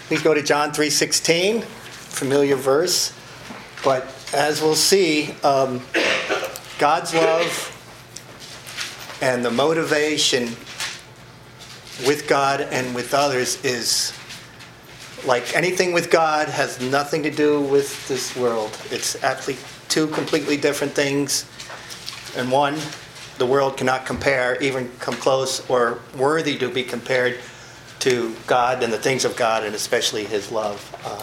Please go to John 3:16, familiar verse. But as we'll see, God's love and the motivation with God and with others is like anything with God has nothing to do with this world. It's actually two completely different things. And one, the world cannot compare, even come close or worthy to be compared to God and the things of God, and especially His love.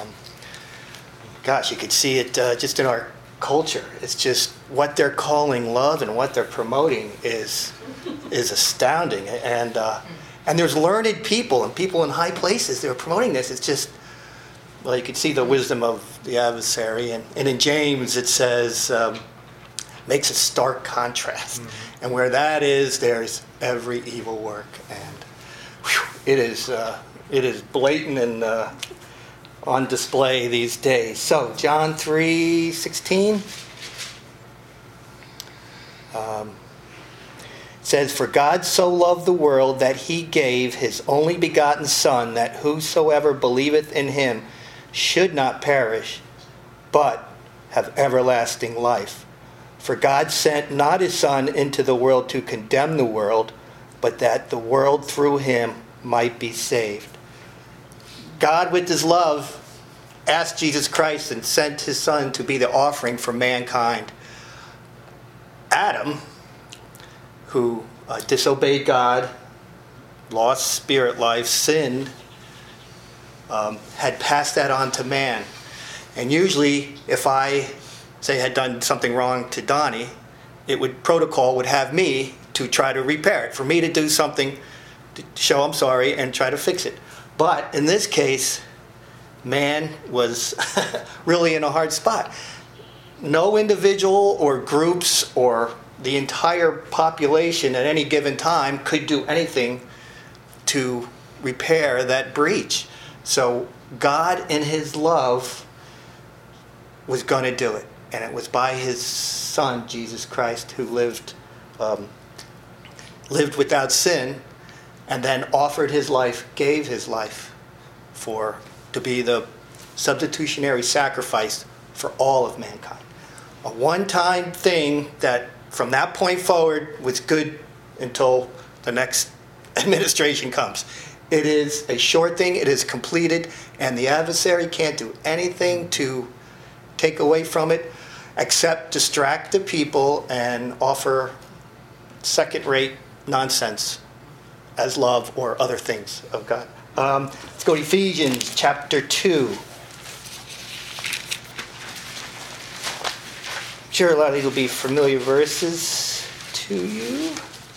You could see it just in our culture. It's just what they're calling love and what they're promoting is astounding. And there's learned people and people in high places that are promoting this. It's just, well, you can see the wisdom of the adversary. And in James it says, makes a stark contrast. Mm-hmm. And where that is, there's every evil work. And it is blatant and on display these days. So John 3:16 says, "For God so loved the world that He gave His only begotten Son, that whosoever believeth in Him should not perish, but have everlasting life. For God sent not His Son into the world to condemn the world, but that the world through Him might be saved." God, with His love, asked Jesus Christ and sent His Son to be the offering for mankind. Adam, who disobeyed God, lost spirit life, sinned, had passed that on to man. And usually, if I, say, had done something wrong to Donnie, protocol would have me to try to repair it, for me to do something to show I'm sorry and try to fix it. But in this case, man was really in a hard spot. No individual or groups or the entire population at any given time could do anything to repair that breach. So God in His love was going to do it. And it was by His Son, Jesus Christ, who lived without sin, and then offered His life, gave His life to be the substitutionary sacrifice for all of mankind. A one-time thing that from that point forward was good until the next administration comes. It is a short thing, it is completed, and the adversary can't do anything to take away from it except distract the people and offer second-rate nonsense as love or other things of God. Let's go to Ephesians chapter 2. I'm sure a lot of these will be familiar verses to you.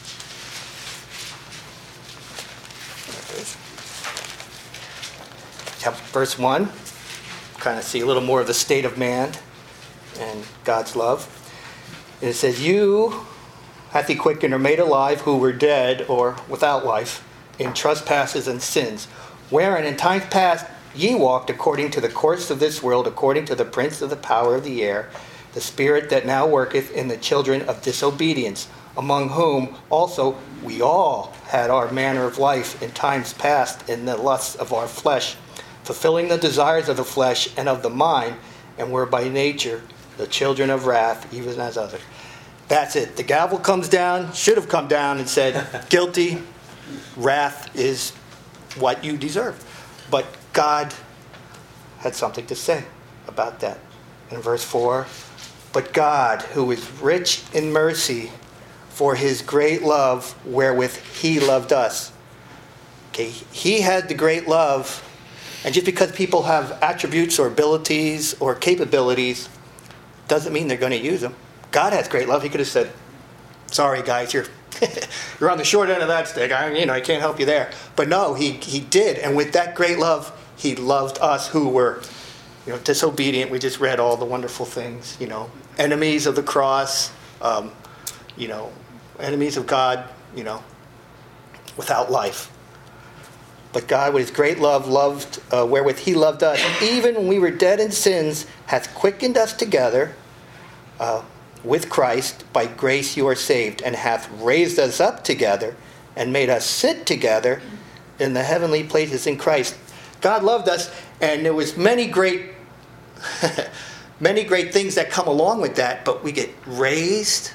Verse 1. Kind of see a little more of the state of man and God's love. And it says, "You hath He quickened or made alive who were dead or without life in trespasses and sins, wherein in times past ye walked according to the course of this world, according to the prince of the power of the air, the spirit that now worketh in the children of disobedience, among whom also we all had our manner of life in times past in the lusts of our flesh, fulfilling the desires of the flesh and of the mind, and were by nature the children of wrath, even as others." That's it. The gavel comes down, should have come down and said, guilty, wrath is what you deserve. But God had something to say about that. In verse 4, "But God, who is rich in mercy, for His great love wherewith He loved us." Okay, He had the great love, and just because people have attributes or abilities or capabilities doesn't mean they're going to use them. God has great love. He could have said, "Sorry guys, you're you're on the short end of that stick. I can't help you there." But no, he did, and with that great love, He loved us who were, disobedient. We just read all the wonderful things. Enemies of the cross, enemies of God. Without life. But God, with His great love, loved wherewith He loved us, even when we were dead in sins, hath quickened us together with Christ. By grace you are saved, and hath raised us up together, and made us sit together in the heavenly places in Christ. God loved us, and there was many great many great things that come along with that, but we get raised,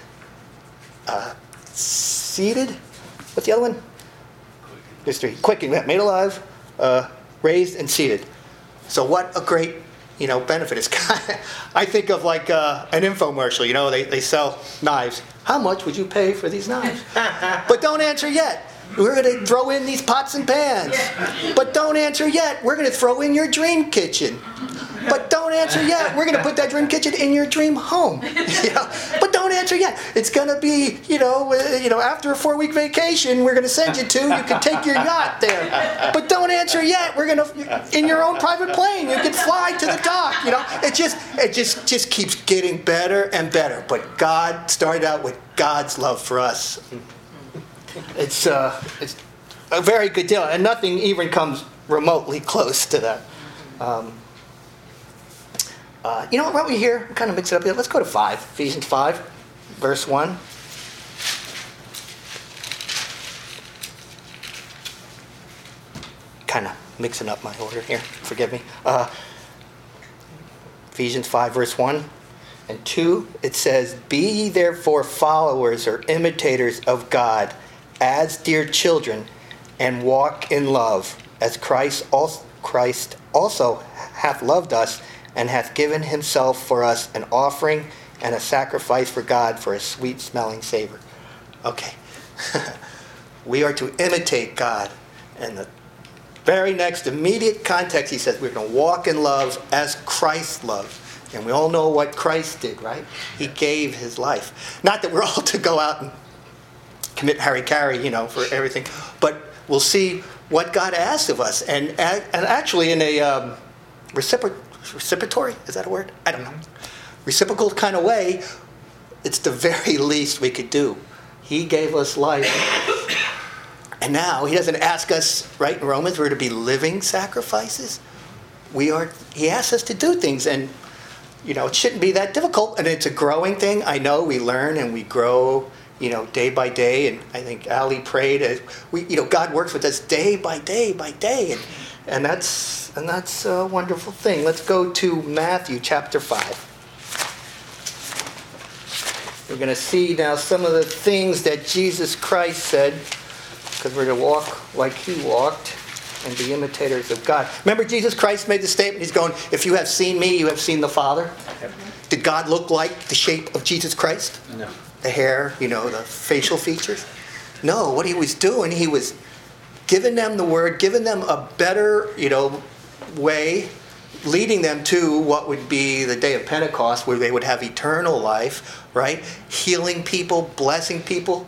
seated. What's the other one? There's three. Quickened, made alive, raised, and seated. So what a great, benefit. It's I think of like an infomercial. They sell knives. How much would you pay for these knives? But don't answer yet. We're going to throw in these pots and pans. But don't answer yet. We're going to throw in your dream kitchen. But don't answer yet. We're going to put that dream kitchen in your dream home. But don't answer yet. It's going to be, after a 4-week vacation, we're going to send you to. You can take your yacht there. But don't answer yet. We're going to, in your own private plane, you can fly to the dock. It just keeps getting better and better. But God started out with God's love for us. It's a very good deal, and nothing even comes remotely close to that. What we hear, we kind of mix it up here. Let's go to 5, Ephesians 5, verse 1. Kind of mixing up my order here. Forgive me. Ephesians 5, verse 1 and 2. It says, "Be ye therefore followers or imitators of God, as dear children, and walk in love, as Christ also hath loved us, and hath given himself for us an offering and a sacrifice for God for a sweet-smelling savor." Okay. We are to imitate God. And the very next immediate context, he says we're going to walk in love as Christ loved. And we all know what Christ did, right? He gave his life. Not that we're all to go out and commit hara-kiri, for everything. But we'll see what God asks of us. And actually in a reciprocatory, is that a word? I don't know. Reciprocal kind of way, it's the very least we could do. He gave us life. And now he doesn't ask us, right, in Romans, we're to be living sacrifices. He asks us to do things, and it shouldn't be that difficult, and it's a growing thing. I know we learn and we grow, day by day, and I think Ali prayed as God works with us day by day by day, and that's a wonderful thing. Let's go to Matthew chapter 5. We're going to see now some of the things that Jesus Christ said, because we're to walk like he walked and be imitators of God. Remember, Jesus Christ made the statement, he's going, if you have seen me, you have seen the Father. Did God look like the shape of Jesus Christ? No. The hair, the facial features? No, what he was doing, he was giving them the word, giving them a better, way, leading them to what would be the day of Pentecost, where they would have eternal life, right? Healing people, blessing people,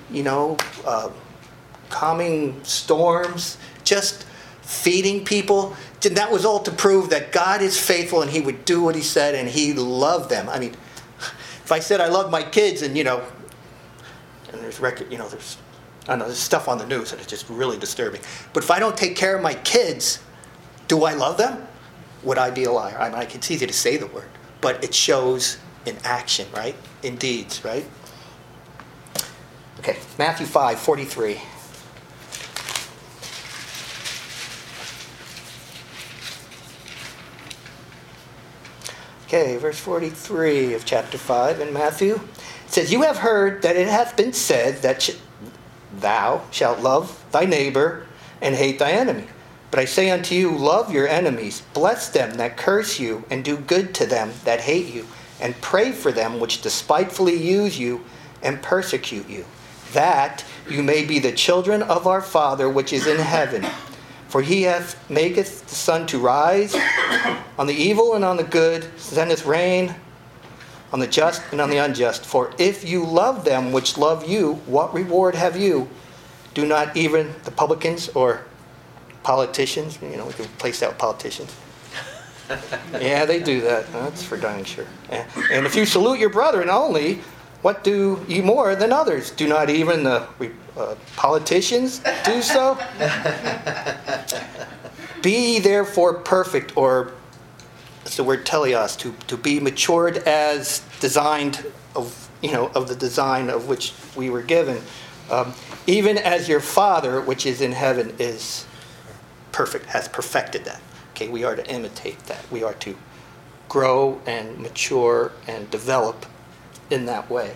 calming storms, just feeding people. And that was all to prove that God is faithful and he would do what he said and he loved them. I mean, if I said I love my kids and, and there's there's stuff on the news that is just really disturbing. But if I don't take care of my kids, do I love them? Would I be a liar? I mean, it's easy to say the word, but it shows in action, right? In deeds, right? Okay, Matthew 5:43. Okay, verse 43 of chapter 5 in Matthew. It says, "You have heard that it hath been said that thou shalt love thy neighbor and hate thy enemy. But I say unto you, love your enemies, bless them that curse you, and do good to them that hate you, and pray for them which despitefully use you and persecute you, that you may be the children of our Father which is in heaven. For he maketh the sun to rise on the evil and on the good, sendeth rain on the just and on the unjust. For if you love them which love you, what reward have you? Do not even the publicans or politicians," we can replace that with politicians. Yeah, they do that. That's for darn sure. "And if you salute your brethren only, what do ye more than others? Do not even the politicians do so? Be therefore perfect," or it's the word teleos, to be matured as designed of the design of which we were given, "even as your Father which is in heaven is has perfected that. Okay, we are to imitate that. We are to grow and mature and develop in that way.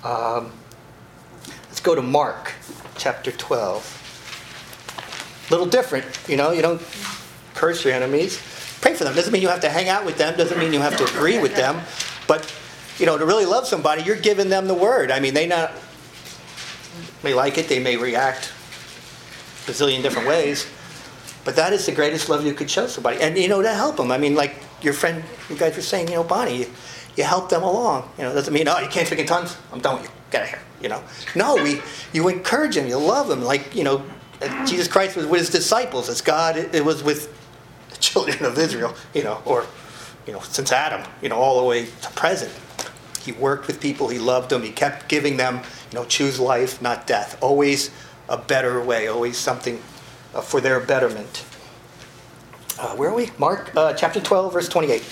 Let's go to Mark chapter 12. A little different, you don't curse your enemies. Pray for them. Doesn't mean you have to hang out with them. Doesn't mean you have to agree with them. But, to really love somebody, you're giving them the word. I mean, they may like it. They may react a zillion different ways. But that is the greatest love you could show somebody. And, to help them. I mean, like your friend, you guys were saying, Bonnie, you help them along. Doesn't mean, you can't speak in tongues. I'm done with you. Get out of here, No, you encourage them. You love them. Like, Jesus Christ was with his disciples. As God, it was with the children of Israel, or, since Adam, all the way to present. He worked with people. He loved them. He kept giving them, choose life, not death. Always a better way. Always something for their betterment. Where are we? Mark chapter 12, verse 28.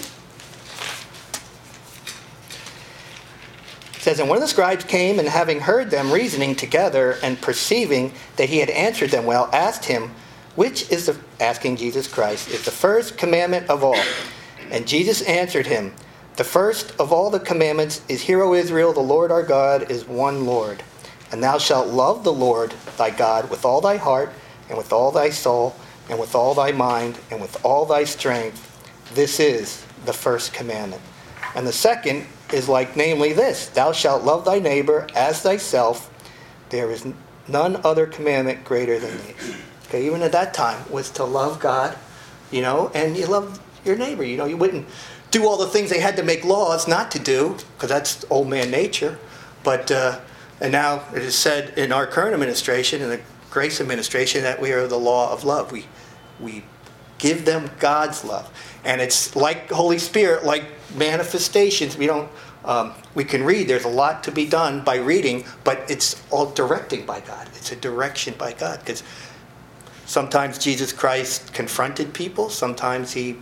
It says, and one of the scribes came, and having heard them reasoning together, and perceiving that he had answered them well, asked him, which is asking Jesus Christ, is the first commandment of all? And Jesus answered him, the first of all the commandments is, Hear, O Israel, the Lord our God is one Lord. And thou shalt love the Lord thy God with all thy heart, and with all thy soul, and with all thy mind, and with all thy strength. This is the first commandment. And the second is like, namely this, thou shalt love thy neighbor as thyself. There is none other commandment greater than these. Okay, even at that time was to love God, and you love your neighbor. You wouldn't do all the things they had to make laws not to do, because that's old man nature. But and now it is said in our current administration, in the Grace administration, that we are the law of love. We give them God's love, and it's like Holy Spirit, like manifestations. We can read. There's a lot to be done by reading, but it's all directing by God. It's a direction by God, because sometimes Jesus Christ confronted people. Sometimes he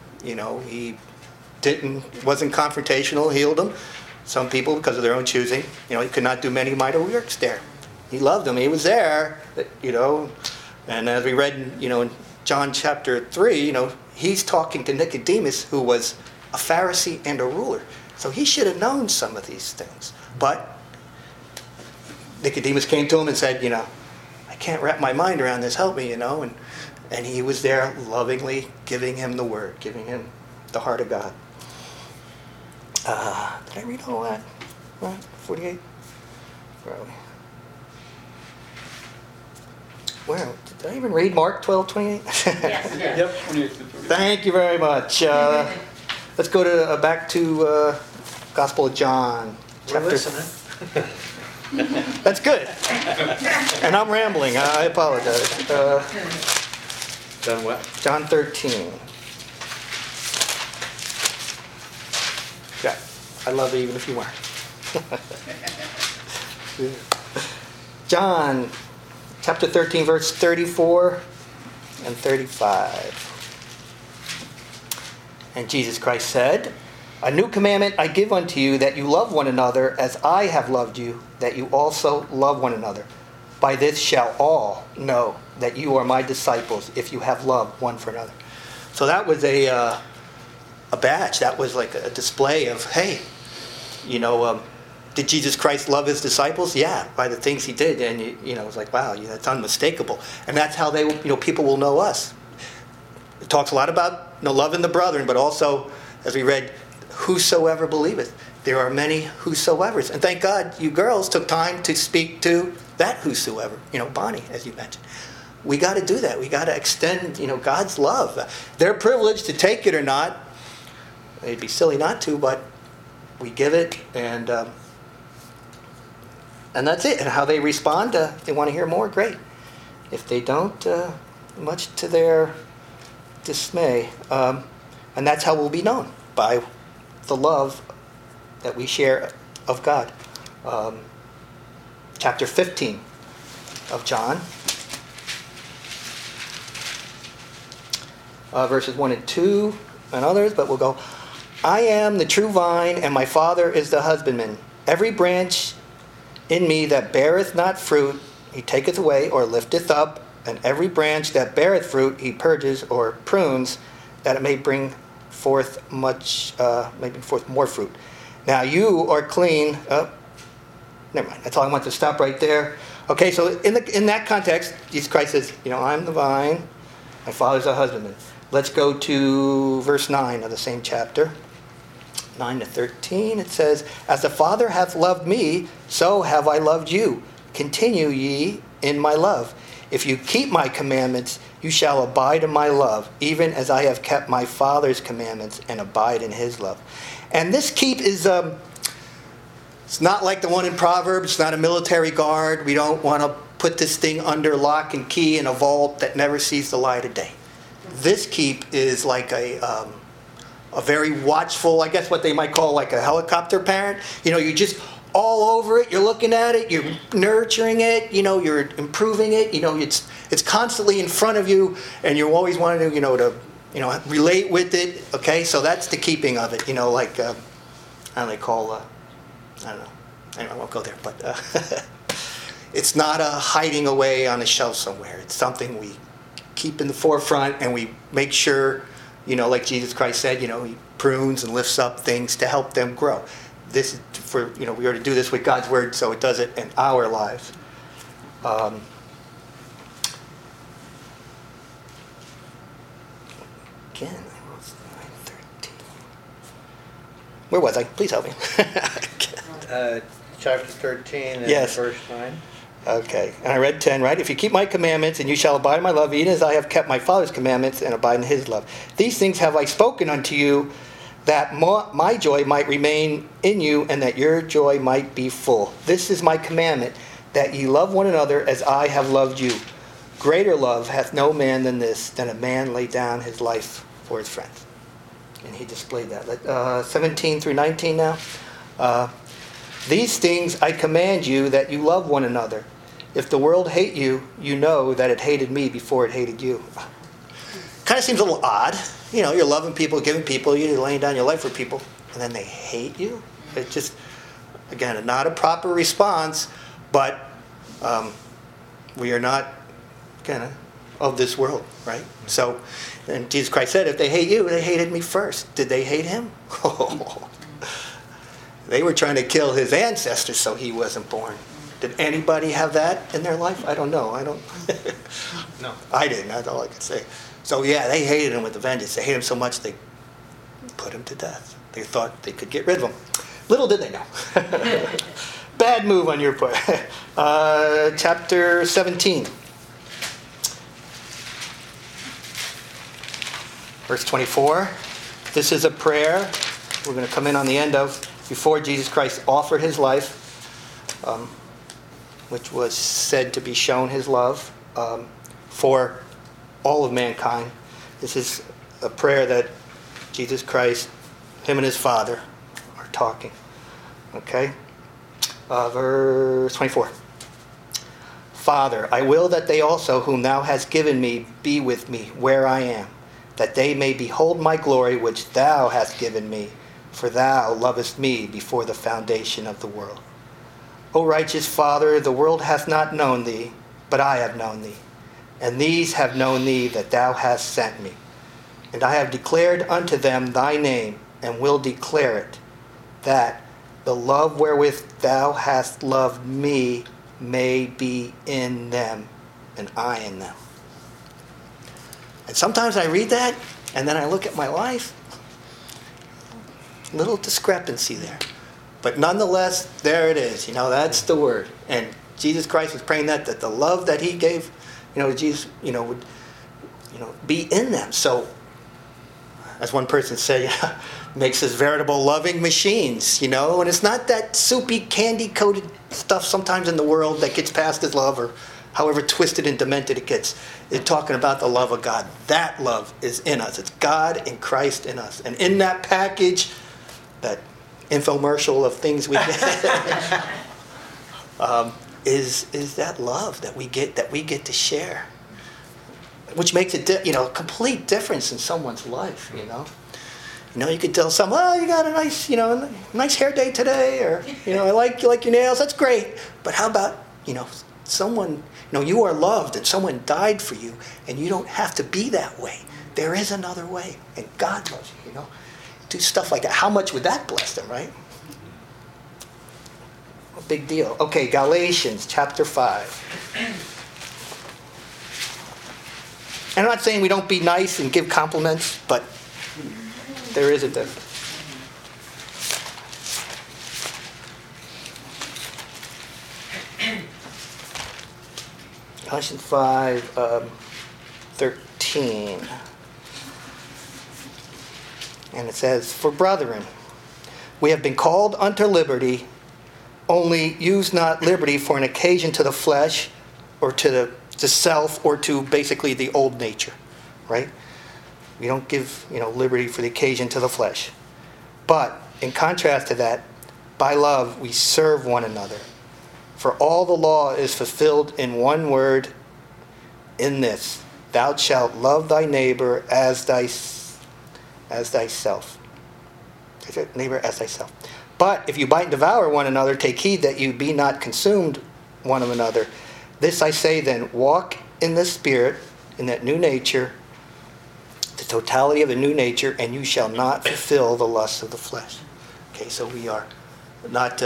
wasn't confrontational, healed them. Some people, because of their own choosing, he could not do many mighty works there. He loved them. He was there, and as we read, in John chapter 3, he's talking to Nicodemus, who was a Pharisee and a ruler. So he should have known some of these things. But Nicodemus came to him and said, I can't wrap my mind around this. Help me, and he was there lovingly giving him the word, giving him the heart of God. Did I read all that? Right? 48? Where are we? Where? Did I even read Mark 12:28? Yes. Yep. 28 to 30. Thank you very much. Let's go to back to Gospel of John. We're listening. That's good. And I'm rambling. I apologize. Done what? John 13. Yeah, I love it even if you weren't. John chapter 13, verse 34 and 35. And Jesus Christ said, A new commandment I give unto you, that you love one another as I have loved you, that you also love one another. By this shall all know that you are my disciples, if you have love one for another. So that was a badge. That was like a display of, hey, did Jesus Christ love his disciples? Yeah, by the things he did. And, it was like, wow, that's unmistakable. And that's how people will know us. It talks a lot about loving the brethren, but also, as we read, whosoever believeth. There are many whosoevers. And thank God you girls took time to speak to that whosoever. Bonnie, as you mentioned. We got to do that. We got to extend, God's love. Their privilege to take it or not. It'd be silly not to, but we give it, and that's it. And how they respond, if they want to hear more, great. If they don't, much to their dismay. And that's how we'll be known, by the love that we share of God. Chapter 15 of John, verses 1 and 2 and others, but we'll go. I am the true vine, and my Father is the husbandman. Every branch in me that beareth not fruit, he taketh away or lifteth up, And every branch that beareth fruit he purges or prunes, that it may bring forth more fruit. Now you are clean. Never mind. That's all I want to stop right there. Okay, so in that context, Jesus Christ says, I'm the vine, my Father's the husbandman. Let's go to verse 9 of the same chapter. 9 to 13, it says, As the Father hath loved me, so have I loved you. Continue ye in my love. If you keep my commandments, you shall abide in my love, even as I have kept my Father's commandments and abide in his love. And this keep is, it's not like the one in Proverbs. It's not a military guard. We don't want to put this thing under lock and key in a vault that never sees the light of day. This keep is like a very watchful, I guess what they might call like a helicopter parent. You're just all over it. You're looking at it. You're nurturing it. You're improving it. It's constantly in front of you, and you're always wanting to, relate with it. Okay, so that's the keeping of it. Like I don't know. Anyway, I won't go there. But it's not a hiding away on a shelf somewhere. It's something we keep in the forefront, and we make sure, like Jesus Christ said, he prunes and lifts up things to help them grow. This is for, we are to do this with God's word, so it does it in our lives. Again, I was 9:13. Where was I? Please help me. Chapter 13 and yes. Verse 9. Okay, and I read 10, right? If you keep my commandments, and you shall abide in my love, even as I have kept my Father's commandments and abide in his love. These things have I spoken unto you, that my joy might remain in you, and that your joy might be full. This is my commandment, that ye love one another as I have loved you. Greater love hath no man than this, than a man lay down his life for his friends. And he displayed that. 17 through 19 now. These things I command you, that you love one another. If the world hate you, you know that it hated me before it hated you. Kind of seems a little odd. You're loving people, giving people, you're laying down your life for people, and then they hate you? It's just, again, not a proper response, but we are not kind of this world, right? So, and Jesus Christ said, if they hate you, they hated me first. Did they hate him? They were trying to kill his ancestors so he wasn't born. Did anybody have that in their life? I don't know. No. I didn't. That's all I could say. So yeah, they hated him with a vengeance. They hated him so much they put him to death. They thought they could get rid of him. Little did they know. Bad move on your part. Chapter 17. Verse 24. This is a prayer we're going to come in on the end of before Jesus Christ offered his life, which was said to be shown his love for all of mankind. This is a prayer that Jesus Christ, him and his Father, are talking. Okay? Verse 24. Father, I will that they also, whom thou hast given me, be with me where I am, that they may behold my glory which thou hast given me, for thou lovest me before the foundation of the world. O righteous Father, the world hath not known thee, but I have known thee. And these have known thee, that thou hast sent me. And I have declared unto them thy name, and will declare it, that the love wherewith thou hast loved me may be in them, and I in them. And sometimes I read that, and then I look at my life. Little discrepancy there. But nonetheless, there it is. That's the word. And Jesus Christ was praying that the love that he gave, Jesus, would, be in them. So, as one person said, makes us veritable loving machines, and it's not that soupy, candy-coated stuff sometimes in the world that gets past as love, or however twisted and demented it gets. It's talking about the love of God. That love is in us. It's God and Christ in us. And in that package, that infomercial of things we get, is that love that we get to share, which makes a complete difference in someone's life. You could tell someone, oh, you got a nice nice hair day today, or I like your nails. That's great. But how about someone, you are loved and someone died for you, and you don't have to be that way. There is another way, and God loves you, Do stuff like that. How much would that bless them, right? A big deal. Okay, Galatians chapter 5. And I'm not saying we don't be nice and give compliments, but there is a difference. Galatians 5:13. And it says, "For brethren, we have been called unto liberty, only use not liberty for an occasion to the flesh or to self or to basically the old nature," right? We don't give, liberty for the occasion to the flesh. But in contrast to that, by love we serve one another. For all the law is fulfilled in one word, in this: thou shalt love thy neighbor as thyself. Neighbor as thyself. But if you bite and devour one another, take heed that you be not consumed one of another. This I say then, walk in the Spirit, in that new nature, the totality of the new nature, and you shall not fulfill the lusts of the flesh. Okay, so we are not,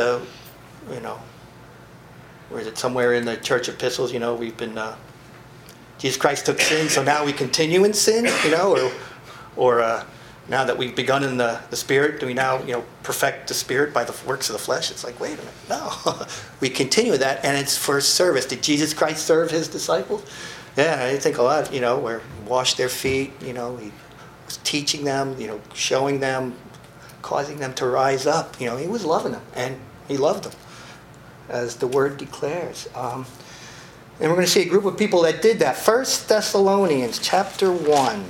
where is it, somewhere in the church epistles, we've been, Jesus Christ took sin, so now we continue in sin, or now that we've begun in the Spirit, do we now, perfect the Spirit by the works of the flesh? It's like, wait a minute, no. We continue that, and it's for service. Did Jesus Christ serve his disciples? Yeah, I think a lot, where he washed their feet, he was teaching them, showing them, causing them to rise up. He was loving them, and he loved them, as the word declares. And we're going to see a group of people that did that. 1 Thessalonians chapter 1.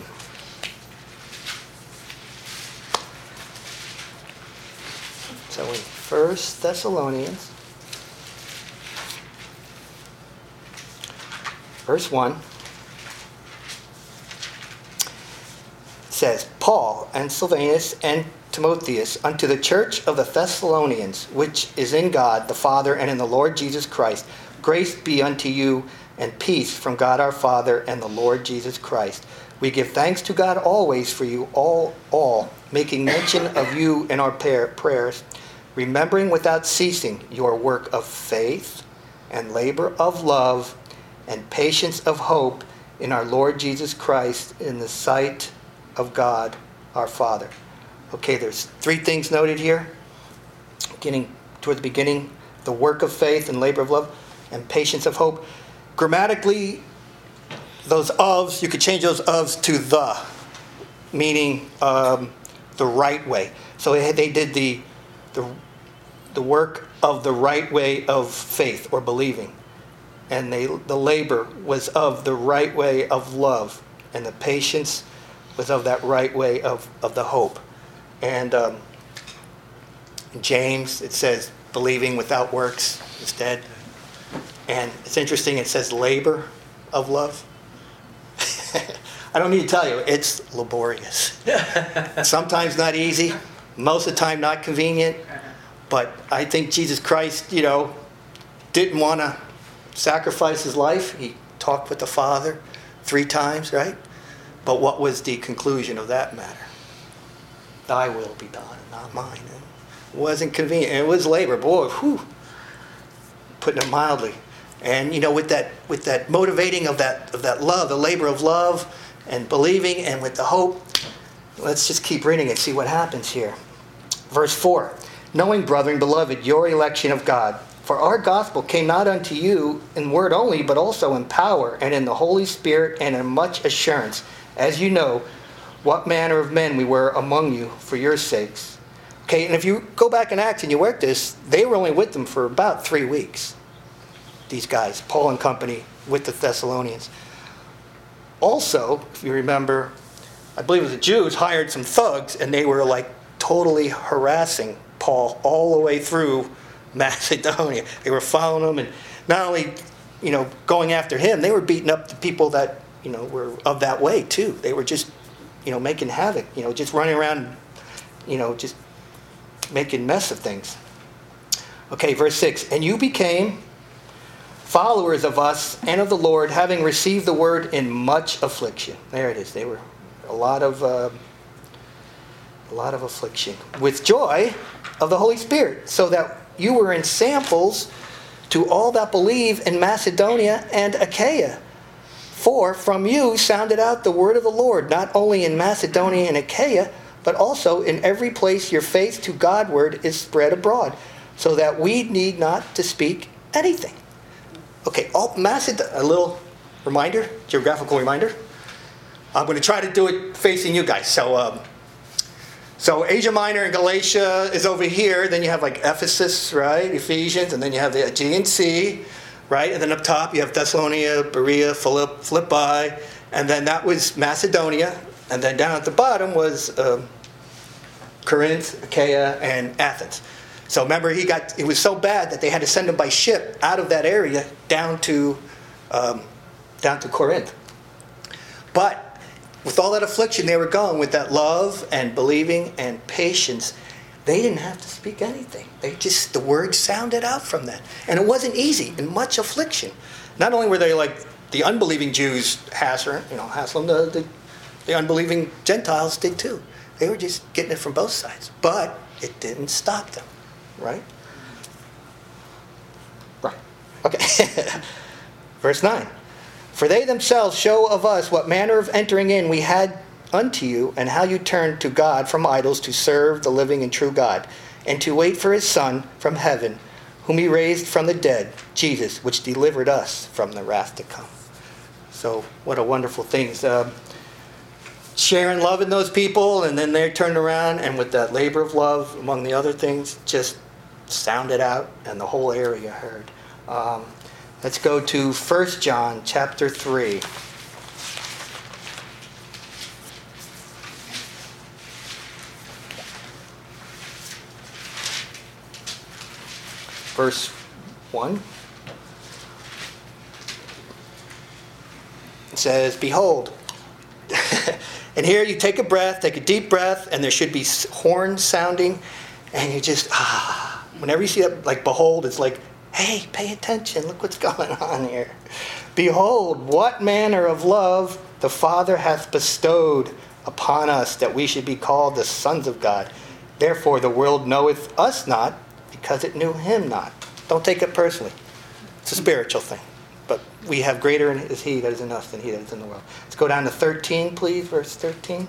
So in 1 Thessalonians, verse 1, it says, "Paul and Silvanus and Timotheus, unto the church of the Thessalonians, which is in God the Father and in the Lord Jesus Christ, grace be unto you and peace from God our Father and the Lord Jesus Christ. We give thanks to God always for you all, making mention of you in our prayers, remembering without ceasing your work of faith and labor of love and patience of hope in our Lord Jesus Christ in the sight of God our Father." Okay, there's 3 things noted here. Beginning toward the beginning, the work of faith and labor of love and patience of hope. Grammatically, those ofs, you could change those ofs to the, meaning the right way. So they did the work of the right way of faith or believing. And the labor was of the right way of love. And the patience was of that right way of the hope. And in James, it says believing without works is dead. And it's interesting, it says labor of love. I don't need to tell you, it's laborious. Sometimes not easy, most of the time not convenient. But I think Jesus Christ, didn't want to sacrifice his life. He talked with the Father 3 times, right? But what was the conclusion of that matter? Thy will be done and not mine. It wasn't convenient. It was labor. Boy, putting it mildly. And, with that motivating of that love, the labor of love and believing and with the hope, let's just keep reading and see what happens here. Verse 4. "Knowing, brethren, beloved, your election of God. For our gospel came not unto you in word only, but also in power and in the Holy Spirit and in much assurance, as you know what manner of men we were among you for your sakes." Okay, and if you go back in Acts and you work this, they were only with them for about 3 weeks. These guys, Paul and company, with the Thessalonians. Also, if you remember, I believe it was the Jews hired some thugs, and they were like totally harassing Paul all the way through Macedonia. They were following him, and not only, going after him, they were beating up the people that, were of that way too. They were just, making havoc, just running around, just making mess of things. Okay, verse 6. "And you became followers of us and of the Lord, having received the word in much affliction. There it is. They were a lot of affliction. With joy of the Holy Spirit, so that you were in samples to all that believe in Macedonia and Achaia. For from you sounded out the word of the Lord, not only in Macedonia and Achaia, but also in every place your faith to Godward is spread abroad, so that we need not to speak anything. Okay, a little reminder, geographical reminder. I'm going to try to do it facing you guys. So Asia Minor and Galatia is over here. Then you have like Ephesus, right? Ephesians, and then you have the Aegean Sea, right? And then up top you have Thessalonica, Berea, Philippi, and then that was Macedonia. And then down at the bottom was Corinth, Achaia, and Athens. So remember, it was so bad that they had to send him by ship out of that area down to Corinth. But with all that affliction they were going, with that love and believing and patience, they didn't have to speak anything. The word sounded out from that. And it wasn't easy, in much affliction. Not only were they like the unbelieving Jews hassling, the unbelieving Gentiles did too. They were just getting it from both sides. But it didn't stop them, right? Right. Okay. Verse 9. For they themselves show of us what manner of entering in we had unto you, and how you turned to God from idols to serve the living and true God, and to wait for his Son from heaven, whom he raised from the dead, Jesus, which delivered us from the wrath to come. So what a wonderful thing. Sharing love in those people, and then they turned around, and with that labor of love, among the other things, just sounded out, and the whole area heard. Let's go to 1 John chapter 3. Verse 1. It says, Behold, and here you take a deep breath, and there should be horns sounding, and you just, whenever you see that, like, behold, it's like, hey, pay attention. Look what's going on here. Behold, what manner of love the Father hath bestowed upon us, that we should be called the sons of God. Therefore the world knoweth us not, because it knew him not. Don't take it personally. It's a spiritual thing. But we have greater is he that is in us than he that is in the world. Let's go down to 13, please, verse 13.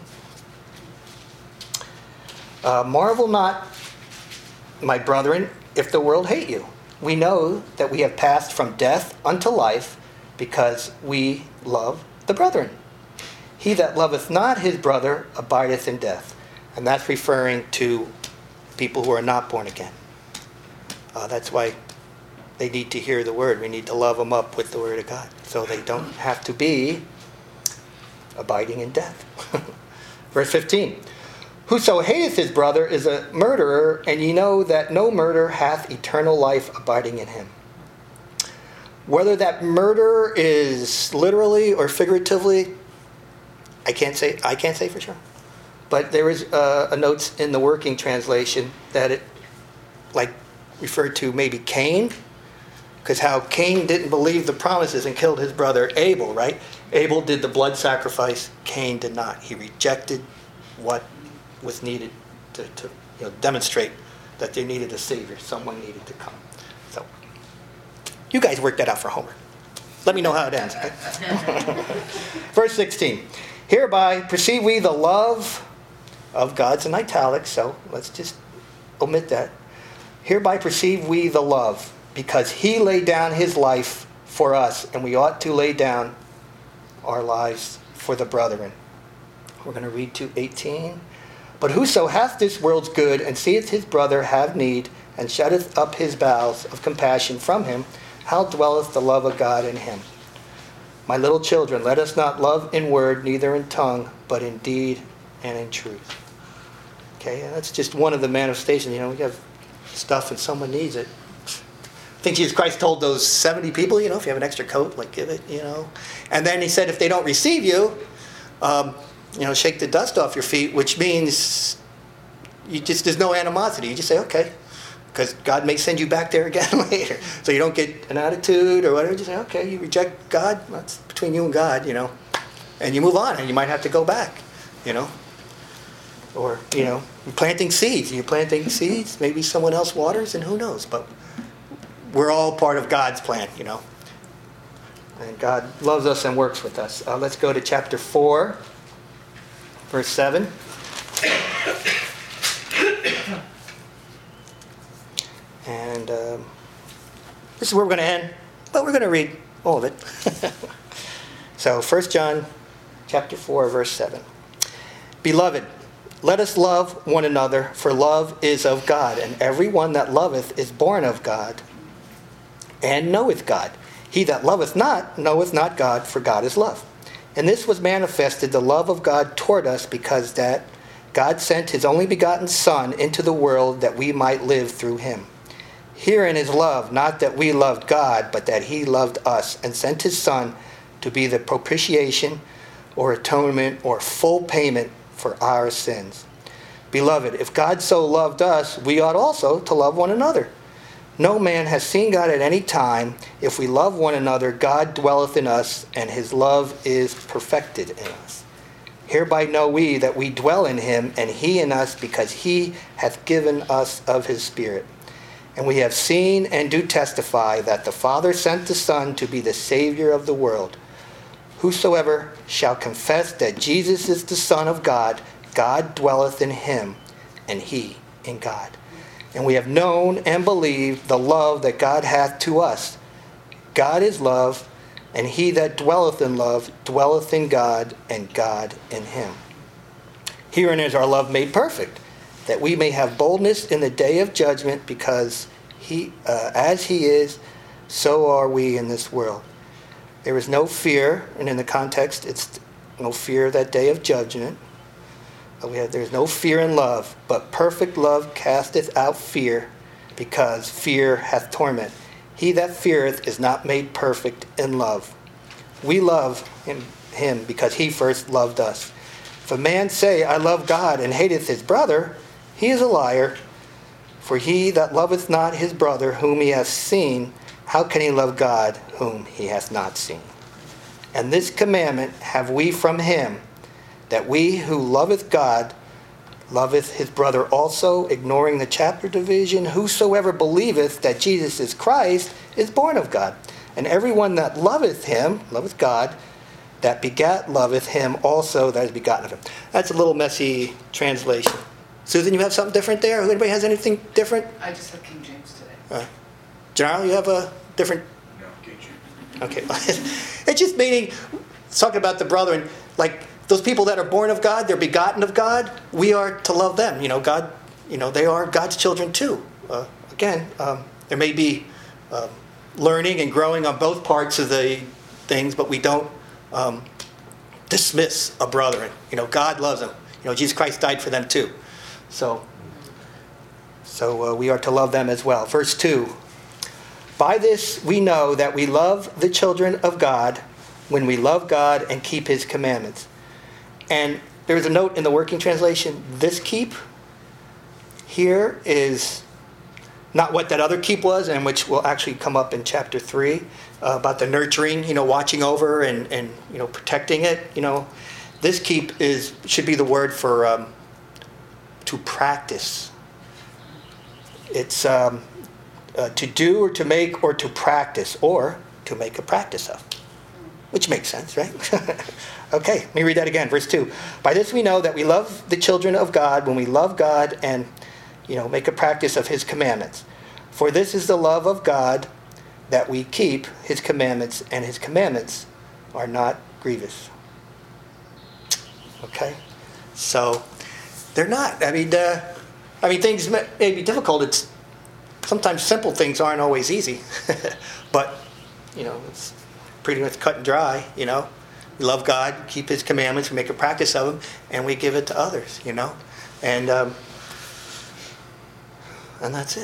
Marvel not, my brethren, if the world hate you. We know that we have passed from death unto life, because we love the brethren. He that loveth not his brother abideth in death. And that's referring to people who are not born again. That's why they need to hear the word. We need to love them up with the word of God, so they don't have to be abiding in death. Verse 15. Whoso hateth his brother is a murderer, and ye know that no murderer hath eternal life abiding in him. Whether that murder is literally or figuratively, I can't say for sure. But there is a note in the working translation that it referred to maybe Cain, because how Cain didn't believe the promises and killed his brother Abel, right? Abel did the blood sacrifice. Cain did not. He rejected what was needed to demonstrate that they needed a Savior. Someone needed to come. So, you guys work that out for homework. Let me know how it ends. Okay? Verse 16. Hereby perceive we the love of God's in italics, so let's just omit that. Hereby perceive we the love, because he laid down his life for us, and we ought to lay down our lives for the brethren. We're going to read to 18. But whoso hath this world's good, and seeth his brother have need, and shutteth up his bowels of compassion from him, how dwelleth the love of God in him? My little children, let us not love in word, neither in tongue, but in deed and in truth. Okay, and that's just one of the manifestations. We have stuff and someone needs it. I think Jesus Christ told those 70 people, if you have an extra coat, give it, And then he said, if they don't receive you, shake the dust off your feet, which means there's no animosity. You just say, okay, because God may send you back there again later. So you don't get an attitude or whatever. Just say, okay, you reject God, that's between you and God, and you move on, and you might have to go back, Or, you're planting seeds. You're planting seeds, maybe someone else waters, and who knows. But we're all part of God's plan, And God loves us and works with us. Let's go to chapter 4, verse 7. And this is where we're going to end, but we're going to read all of it. So 1 John chapter 4, verse 7. Beloved, let us love one another, for love is of God, and every one that loveth is born of God, and knoweth God. He that loveth not knoweth not God, for God is love. And this was manifested, the love of God toward us, because that God sent his only begotten Son into the world that we might live through him. Herein is love, not that we loved God, but that he loved us, and sent his Son to be the propitiation, or atonement, or full payment for our sins. Beloved, if God so loved us, we ought also to love one another. No man has seen God at any time. If we love one another, God dwelleth in us, and his love is perfected in us. Hereby know we that we dwell in him, and he in us, because he hath given us of his Spirit. And we have seen and do testify that the Father sent the Son to be the Savior of the world. Whosoever shall confess that Jesus is the Son of God, God dwelleth in him, and he in God. And we have known and believed the love that God hath to us. God is love, and he that dwelleth in love dwelleth in God, and God in him. Herein is our love made perfect, that we may have boldness in the day of judgment, because as he is, so are we in this world. There is no fear, and in the context, it's no fear that day of judgment. There's no fear in love, but perfect love casteth out fear, because fear hath torment. He that feareth is not made perfect in love. We love him because he first loved us. If a man say, I love God, and hateth his brother, he is a liar. For he that loveth not his brother whom he hath seen, how can he love God whom he hath not seen? And this commandment have we from him, that we who loveth God loveth his brother also, ignoring the chapter division. Whosoever believeth that Jesus is Christ is born of God. And everyone that loveth him, loveth God, that begat loveth him also that is begotten of him. That's a little messy translation. Susan, you have something different there? Anybody has anything different? I just have King James today. General, you have a different? No, King James. Okay. It's just meaning, it's talking about the brethren, like those people that are born of God, they're begotten of God, we are to love them. God, they are God's children too. Again, there may be learning and growing on both parts of the things, but we don't dismiss a brother. God loves them. Jesus Christ died for them too. So we are to love them as well. Verse 2. By this we know that we love the children of God, when we love God and keep his commandments. And there's a note in the working translation, this keep here is not what that other keep was, and which will actually come up in chapter 3, about the nurturing, watching over and protecting it. This keep should be the word for to practice. It's to do or to make or to practice or to make a practice of. Which makes sense, right? Okay, let me read that again. Verse 2. By this we know that we love the children of God when we love God and make a practice of his commandments. For this is the love of God, that we keep his commandments, and his commandments are not grievous. Okay? So, they're not. I mean, things may be difficult. Sometimes simple things aren't always easy. But, it's pretty much cut and dry, We love God, keep his commandments, we make a practice of them, and we give it to others, And that's it.